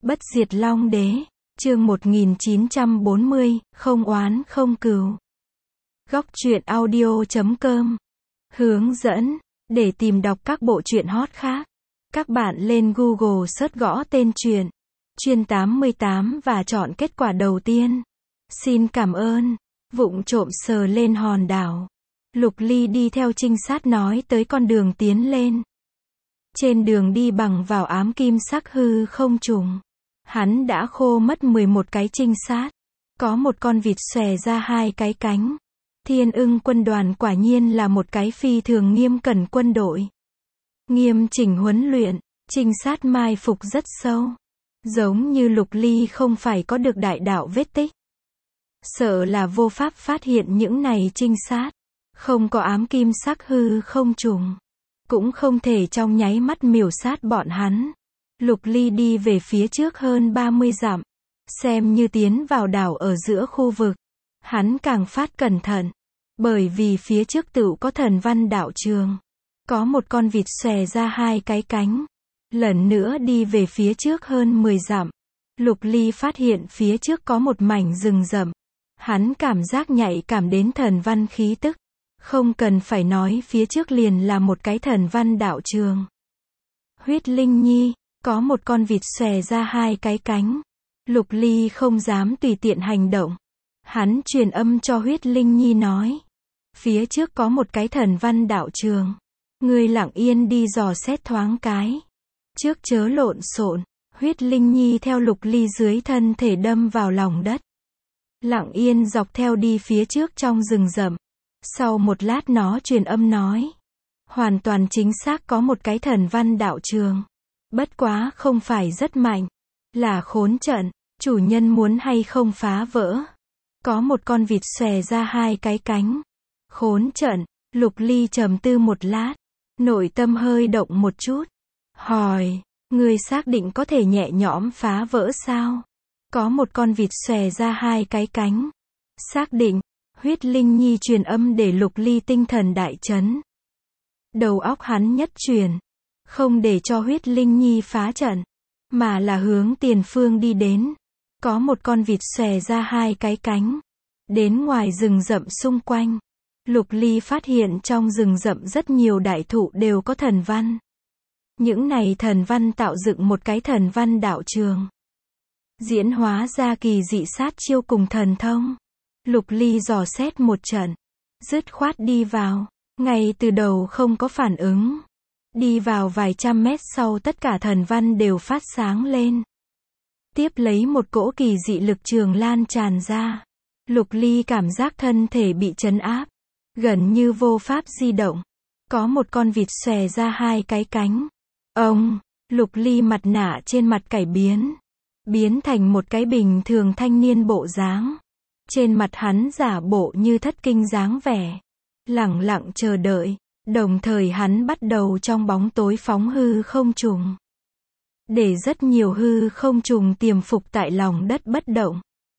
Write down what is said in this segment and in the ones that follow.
Bất diệt Long Đế, chương 1940, không oán không cừu. Góc truyện audio.com. Hướng dẫn, để tìm đọc các bộ truyện hot khác, các bạn lên Google search gõ tên truyện, Chuyên 88 và chọn kết quả đầu tiên. Xin cảm ơn. Vụng trộm sờ lên hòn đảo. Lục Ly đi theo trinh sát nói tới con đường tiến lên. Trên đường đi bằng vào ám kim sắc hư không trùng. Hắn đã khô mất 11 cái trinh sát. Có một con vịt xòe ra hai cái cánh. Thiên Ưng quân đoàn quả nhiên là một cái phi thường nghiêm cẩn quân đội. Nghiêm chỉnh huấn luyện, trinh sát mai phục rất sâu. Giống như Lục Ly không phải có được đại đạo vết tích. Sợ là vô pháp phát hiện những này trinh sát. Không có ám kim sắc hư không trùng. Cũng không thể trong nháy mắt miểu sát bọn hắn. Lục Ly đi về phía trước hơn 30 dặm. Xem như tiến vào đảo ở giữa khu vực. Hắn càng phát cẩn thận. Bởi vì phía trước tựu có thần văn đạo trường. Có một con vịt xòe ra hai cái cánh. Lần nữa đi về phía trước hơn 10 dặm. Lục Ly phát hiện phía trước có một mảnh rừng rậm. Hắn cảm giác nhạy cảm đến thần văn khí tức. Không cần phải nói phía trước liền là một cái thần văn đạo trường. Huyết Linh Nhi, có một con vịt xòe ra hai cái cánh. Lục Ly không dám tùy tiện hành động. Hắn truyền âm cho Huyết Linh Nhi nói. Phía trước có một cái thần văn đạo trường. Ngươi lặng yên đi dò xét thoáng cái. Trước chớ lộn xộn. Huyết Linh Nhi theo Lục Ly dưới thân thể đâm vào lòng đất. Lặng yên dọc theo đi phía trước trong rừng rậm. Sau một lát nó truyền âm nói. Hoàn toàn chính xác có một cái thần văn đạo trường. Bất quá không phải rất mạnh. Là khốn trận. Chủ nhân muốn hay không phá vỡ. Có một con vịt xòe ra hai cái cánh. Khốn trận. Lục Ly trầm tư một lát. Nội tâm hơi động một chút. Hỏi. Ngươi xác định có thể nhẹ nhõm phá vỡ sao? Có một con vịt xòe ra hai cái cánh. Xác định. Huyết Linh Nhi truyền âm để Lục Ly tinh thần đại chấn. Đầu óc hắn nhất truyền. Không để cho Huyết Linh Nhi phá trận. Mà là hướng tiền phương đi đến. Có một con vịt xòe ra hai cái cánh. Đến ngoài rừng rậm xung quanh. Lục Ly phát hiện trong rừng rậm rất nhiều đại thụ đều có thần văn. Những này thần văn tạo dựng một cái thần văn đạo trường. Diễn hóa ra kỳ dị sát chiêu cùng thần thông. Lục Ly dò xét một trận. Dứt khoát đi vào. Ngay từ đầu không có phản ứng. Đi vào vài trăm mét sau tất cả thần văn đều phát sáng lên. Tiếp lấy một cỗ kỳ dị lực trường lan tràn ra. Lục Ly cảm giác thân thể bị trấn áp. Gần như vô pháp di động. Có một con vịt xòe ra hai cái cánh. Ông, Lục Ly mặt nạ trên mặt cải biến. Biến thành một cái bình thường thanh niên bộ dáng. Trên mặt hắn giả bộ như thất kinh dáng vẻ. Lẳng lặng chờ đợi. Đồng thời hắn bắt đầu trong bóng tối phóng hư không trùng. Để rất nhiều hư không trùng tiềm phục tại lòng đất bất động.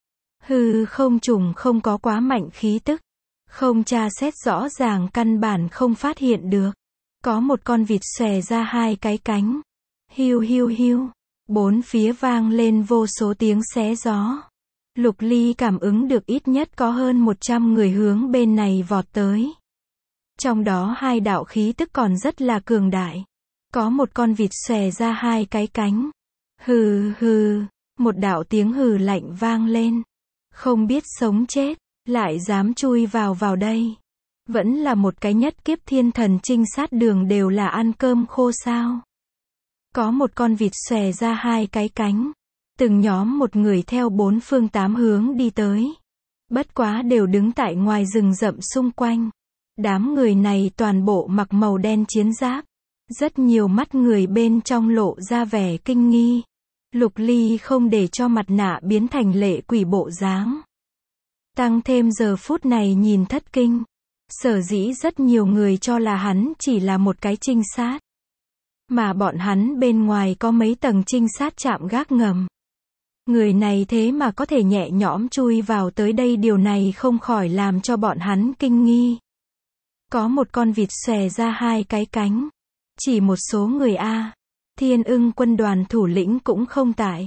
Hư không trùng không có quá mạnh khí tức. Không tra xét rõ ràng căn bản không phát hiện được. Có một con vịt xòe ra hai cái cánh. Hiu hiu hiu. Bốn phía vang lên vô số tiếng xé gió. Lục Ly cảm ứng được ít nhất có hơn 100 người hướng bên này vọt tới. Trong đó hai đạo khí tức còn rất là cường đại. Có một con vịt xòe ra hai cái cánh. Hừ hừ. Một đạo tiếng hừ lạnh vang lên. Không biết sống chết. Lại dám chui vào đây. Vẫn là một cái nhất kiếp thiên thần trinh sát đường đều là ăn cơm khô sao. Có một con vịt xòe ra hai cái cánh. Từng nhóm một người theo bốn phương tám hướng đi tới. Bất quá đều đứng tại ngoài rừng rậm xung quanh. Đám người này toàn bộ mặc màu đen chiến giáp. Rất nhiều mắt người bên trong lộ ra vẻ kinh nghi. Lục Ly không để cho mặt nạ biến thành lệ quỷ bộ dáng. Tăng thêm giờ phút này nhìn thất kinh. Sở dĩ rất nhiều người cho là hắn chỉ là một cái trinh sát. Mà bọn hắn bên ngoài có mấy tầng trinh sát chạm gác ngầm. Người này thế mà có thể nhẹ nhõm chui vào tới đây, điều này không khỏi làm cho bọn hắn kinh nghi. Có một con vịt xòe ra hai cái cánh. Chỉ một số người A. Thiên Ưng quân đoàn thủ lĩnh cũng không tại.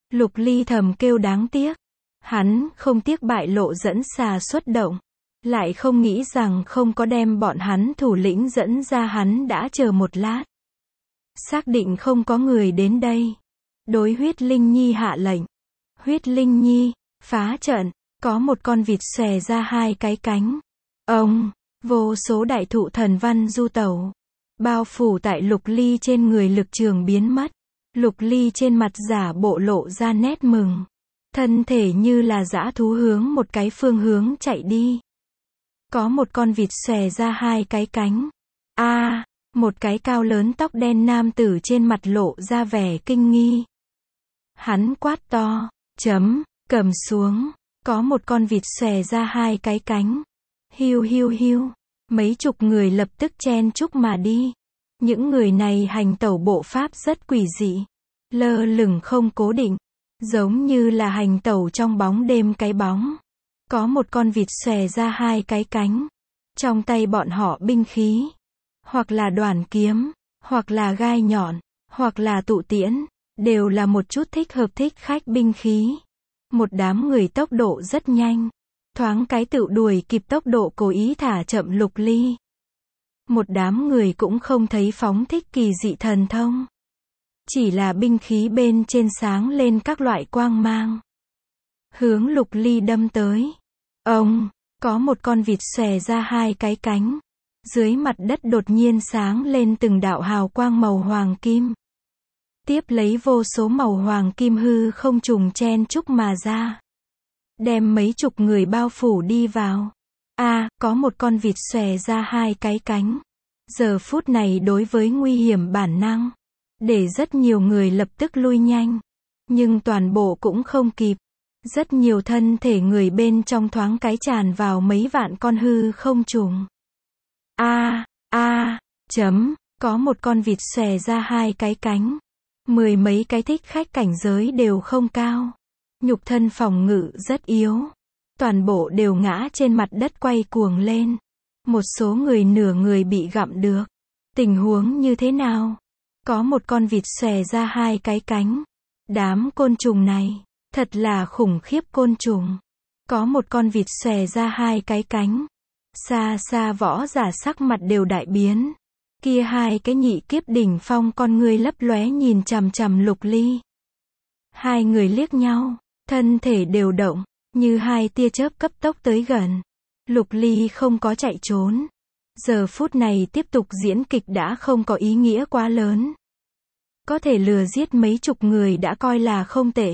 Lục Ly thầm kêu đáng tiếc. Hắn không tiếc bại lộ dẫn xà xuất động. Lại không nghĩ rằng không có đem bọn hắn thủ lĩnh dẫn ra, hắn đã chờ một lát. Xác định không có người đến đây. Đối Huyết Linh Nhi hạ lệnh. Huyết Linh Nhi, phá trận. Có một con vịt xòe ra hai cái cánh. Ông, vô số đại thụ thần văn du tẩu. Bao phủ tại Lục Ly trên người, lực trường biến mất. Lục Ly trên mặt giả bộ lộ ra nét mừng. Thân thể như là dã thú hướng một cái phương hướng chạy đi. Có một con vịt xòe ra hai cái cánh. Một cái cao lớn tóc đen nam tử trên mặt lộ ra vẻ kinh nghi. Hắn quát to, cầm xuống. Có một con vịt xòe ra hai cái cánh. Hiu hiu hiu. Mấy chục người lập tức chen chúc mà đi. Những người này hành tẩu bộ pháp rất quỷ dị. Lơ lửng không cố định. Giống như là hành tẩu trong bóng đêm cái bóng. Có một con vịt xòe ra hai cái cánh. Trong tay bọn họ binh khí. Hoặc là đoàn kiếm, hoặc là gai nhọn, hoặc là tụ tiễn. Đều là một chút thích hợp thích khách binh khí. Một đám người tốc độ rất nhanh. Thoáng cái tự đuổi kịp tốc độ cố ý thả chậm Lục Ly. Một đám người cũng không thấy phóng thích kỳ dị thần thông. Chỉ là binh khí bên trên sáng lên các loại quang mang. Hướng Lục Ly đâm tới. Có một con vịt xòe ra hai cái cánh. Dưới mặt đất đột nhiên sáng lên từng đạo hào quang màu hoàng kim. Tiếp lấy vô số màu hoàng kim hư không trùng chen chúc mà ra. Đem mấy chục người bao phủ đi vào. Có một con vịt xòe ra hai cái cánh. Giờ phút này đối với nguy hiểm bản năng. Để rất nhiều người lập tức lui nhanh. Nhưng toàn bộ cũng không kịp. Rất nhiều thân thể người bên trong thoáng cái tràn vào mấy vạn con hư không trùng. Có một con vịt xòe ra hai cái cánh. Mười mấy cái thích khách cảnh giới đều không cao. Nhục thân phòng ngự rất yếu. Toàn bộ đều ngã trên mặt đất quay cuồng lên. Một số người nửa người bị gặm được. Tình huống như thế nào? Có một con vịt xòe ra hai cái cánh. Đám côn trùng này, thật là khủng khiếp côn trùng. Có một con vịt xòe ra hai cái cánh. Xa xa võ giả sắc mặt đều đại biến. Kia hai cái nhị kiếp đỉnh phong con ngươi lấp lóe nhìn chằm chằm Lục Ly. Hai người liếc nhau, thân thể đều động, như hai tia chớp cấp tốc tới gần. Lục Ly không có chạy trốn. Giờ phút này tiếp tục diễn kịch đã không có ý nghĩa quá lớn. Có thể lừa giết mấy chục người đã coi là không tệ.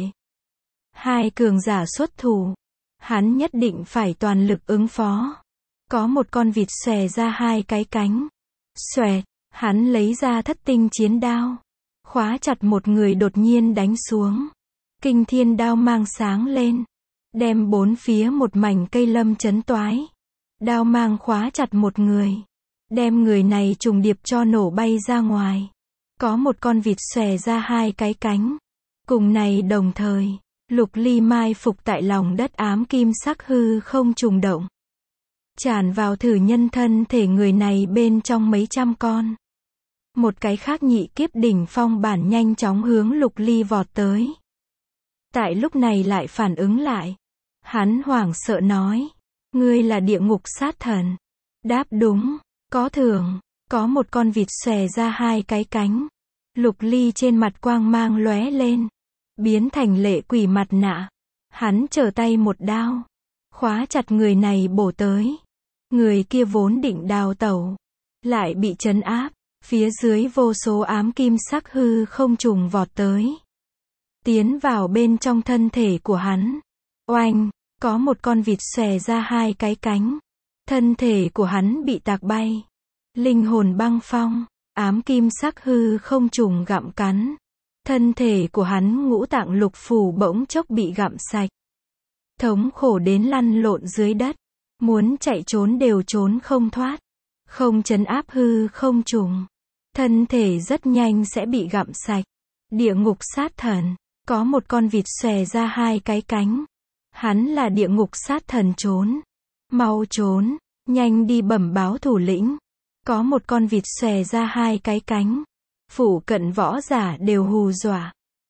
Hai cường giả xuất thủ. Hắn nhất định phải toàn lực ứng phó. Có một con vịt xòe ra hai cái cánh. Xoẹt, hắn lấy ra thất tinh chiến đao. Khóa chặt một người đột nhiên đánh xuống. Kinh thiên đao mang sáng lên. Đem bốn phía một mảnh cây lâm chấn toái. Đao mang khóa chặt một người. Đem người này trùng điệp cho nổ bay ra ngoài. Có một con vịt xòe ra hai cái cánh. Cùng này đồng thời, Lục Ly mai phục tại lòng đất ám kim sắc hư không trùng động. Tràn vào thử nhân thân thể người này bên trong mấy trăm con. Một cái khác nhị kiếp đỉnh phong bản nhanh chóng hướng Lục Ly vọt tới. Tại lúc này lại phản ứng lại. Hắn hoảng sợ nói. Ngươi là địa ngục sát thần. Đáp đúng. Có thưởng. Có một con vịt xòe ra hai cái cánh. Lục Ly trên mặt quang mang lóe lên. Biến thành lệ quỷ mặt nạ. Hắn trở tay một đao. Khóa chặt người này bổ tới. Người kia vốn định đào tẩu. Lại bị trấn áp. Phía dưới vô số ám kim sắc hư không trùng vọt tới. Tiến vào bên trong thân thể của hắn. Oanh, có một con vịt xòe ra hai cái cánh. Thân thể của hắn bị tạc bay. Linh hồn băng phong, ám kim sắc hư không trùng gặm cắn. Thân thể của hắn ngũ tạng lục phủ bỗng chốc bị gặm sạch. Thống khổ đến lăn lộn dưới đất. Muốn chạy trốn đều trốn không thoát. Không trấn áp hư không trùng. Thân thể rất nhanh sẽ bị gặm sạch. Địa ngục sát thần. Có một con vịt xòe ra hai cái cánh. Hắn là địa ngục sát thần trốn. Mau trốn. Nhanh đi bẩm báo thủ lĩnh. Có một con vịt xòe ra hai cái cánh. Phủ cận võ giả đều hù dọa.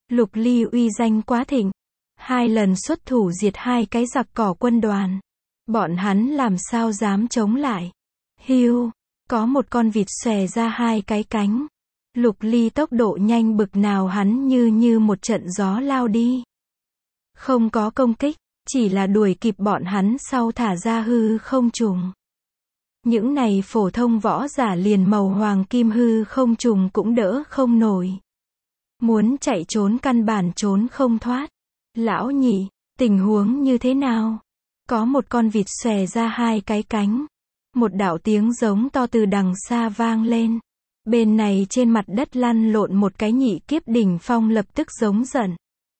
Lục Ly uy danh quá thịnh. 2 lần xuất thủ diệt 2 cái giặc cỏ quân đoàn. Bọn hắn làm sao dám chống lại. Hiu, có một con vịt xòe ra 2 cái cánh. Lục Ly tốc độ nhanh bực nào hắn như một trận gió lao đi. Không có công kích, chỉ là đuổi kịp bọn hắn sau thả ra hư không trùng. Những này phổ thông võ giả liền màu hoàng kim hư không trùng cũng đỡ không nổi. Muốn chạy trốn căn bản trốn không thoát. Lão nhị, tình huống như thế nào? Có một con vịt xòe ra 2 cái cánh. Một đạo tiếng giống to từ đằng xa vang lên. Bên này trên mặt đất lăn lộn một cái nhị kiếp đỉnh phong lập tức giống giận.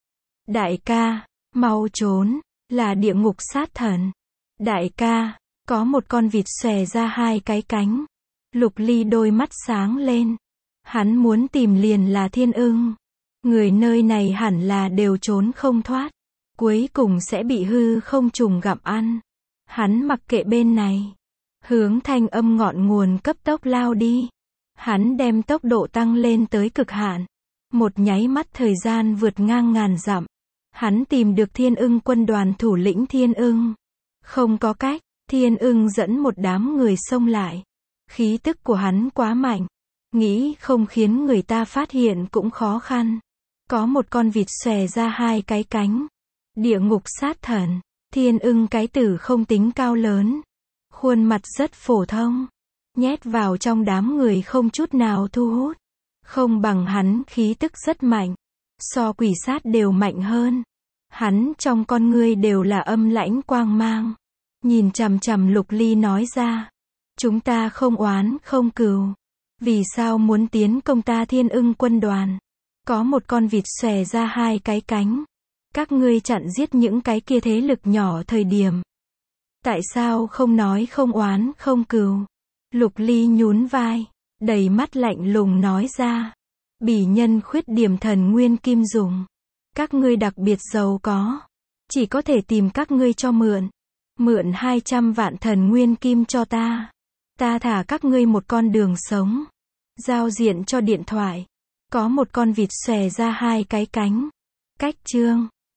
Đại ca, mau trốn, là địa ngục sát thần. Đại ca, có một con vịt xòe ra 2 cái cánh. Lục Ly đôi mắt sáng lên. Hắn muốn tìm liền là Thiên Ưng. Người nơi này hẳn là đều trốn không thoát. Cuối cùng sẽ bị hư không trùng gặm ăn. Hắn mặc kệ bên này. Hướng thanh âm ngọn nguồn cấp tốc lao đi. Hắn đem tốc độ tăng lên tới cực hạn. Một nháy mắt thời gian vượt ngang ngàn dặm. Hắn tìm được Thiên Ưng quân đoàn thủ lĩnh Thiên Ưng. Không có cách, Thiên Ưng dẫn một đám người xông lại. Khí tức của hắn quá mạnh. Nghĩ không khiến người ta phát hiện cũng khó khăn. Có một con vịt xòe ra 2 cái cánh. Địa ngục sát thần. Thiên Ưng cái tử không tính cao lớn. Khuôn mặt rất phổ thông. Nhét vào trong đám người không chút nào thu hút. Không bằng hắn khí tức rất mạnh. So quỷ sát đều mạnh hơn. Hắn trong con ngươi đều là âm lãnh quang mang. Nhìn chằm chằm Lục Ly nói ra. Chúng ta không oán không cừu. Vì sao muốn tiến công ta Thiên Ưng quân đoàn? Có một con vịt xòe ra 2 cái cánh. Các ngươi chặn giết những cái kia thế lực nhỏ thời điểm. Tại sao không nói không oán không cừu? Lục Ly nhún vai. Đầy mắt lạnh lùng nói ra. Bỉ nhân khuyết điểm thần nguyên kim dùng. Các ngươi đặc biệt giàu có. Chỉ có thể tìm các ngươi cho mượn. Mượn 200 vạn thần nguyên kim cho ta. Ta thả các ngươi một con đường sống. Giao diện cho điện thoại. Có một con vịt xòe ra 2 cái cánh. Cách chương.